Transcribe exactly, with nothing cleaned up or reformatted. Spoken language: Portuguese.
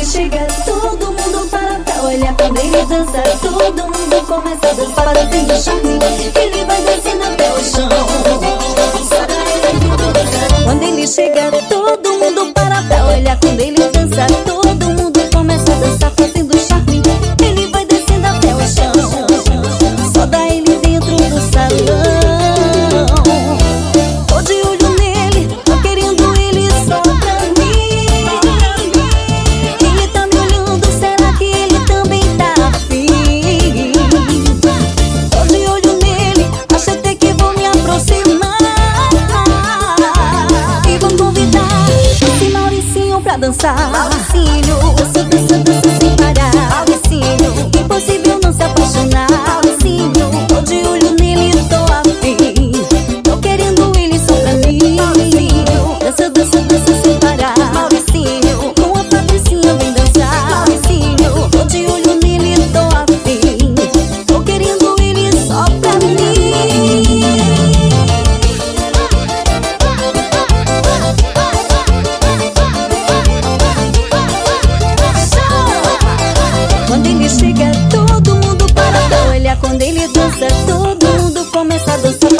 chega, todo mundo para pra olhar. Quando ele dança, todo mundo começa a dançar, parecendo charme. Ele vai descendo até o chão. Quando ele chega, todo mundo para pra olhar. Quando ele dança, todo mundo começa a dançar, fazendo charme. Ele vai descendo até o chão. Só dá ele dentro do salão. Tô de olho nele, tô querendo ele só pra mim. Ele tá me olhando, será que ele também tá afim? Tô de olho nele, acho até que vou me aproximar e vou convidar esse Mauricinho pra dançar. Mauricinho, dança, dança, dança sem parar. Mauricinho, impossível não se apaixonar. Mauricinho, tô de olho nele, tô afim. Tô querendo ele só pra mim. Mauricinho, dança, dança, dança sem parar. Mauricinho, com a Patricinha vem dançar. Mauricinho, tô de olho nele, tô afim. Tô querendo ele só pra mim. Quando ele chega, todo mundo para pra olhar. Quando ele dança, todo mundo começa a dançar.